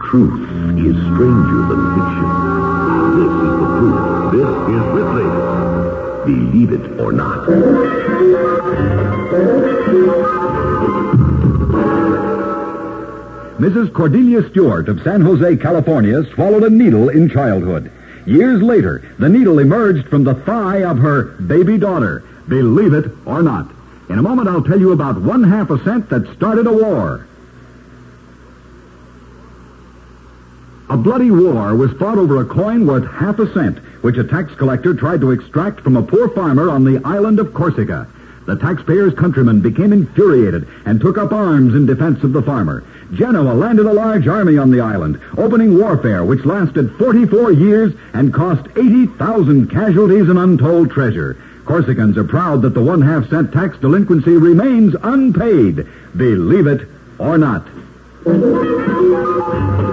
Truth is stranger than fiction. This is the proof. This is Ripley. Believe it or not. Mrs. Cordelia Stewart of San Jose, California, swallowed a needle in childhood. Years later, the needle emerged from the thigh of her baby daughter. Believe it or not. In a moment, I'll tell you about 1/2 cent that started a war. A bloody war was fought over a coin worth 1/2 cent, which a tax collector tried to extract from a poor farmer on the island of Corsica. The taxpayer's countrymen became infuriated and took up arms in defense of the farmer. Genoa landed a large army on the island, opening warfare which lasted 44 years and cost 80,000 casualties and untold treasure. Corsicans are proud that the 1/2 cent tax delinquency remains unpaid. Believe it or not.